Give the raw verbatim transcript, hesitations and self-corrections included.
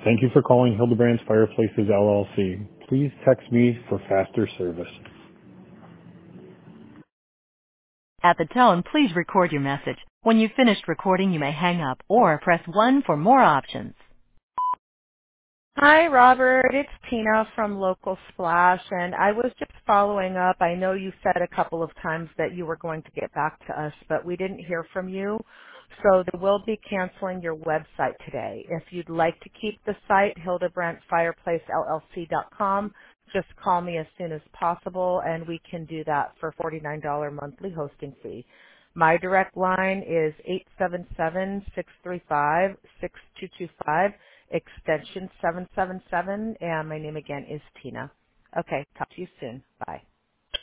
Thank you for calling Hildebrands Fireplaces L L C. Please text me for faster service. At the tone, please record your message. When you've finished recording, you may hang up or press one for more options. Hi, Robert. It's Tina from Local Splash, and I was just following up. I know you said a couple of times that you were going to get back to us, but we didn't hear from you. So they will be canceling your website today. If you'd like to keep the site, hildebrandt fireplace L L C dot com, just call me as soon as possible, and we can do that for forty-nine dollars monthly hosting fee. My direct line is eight seven seven, six three five, six two two five, extension seven seven seven, and my name again is Tina. Okay, talk to you soon. Bye.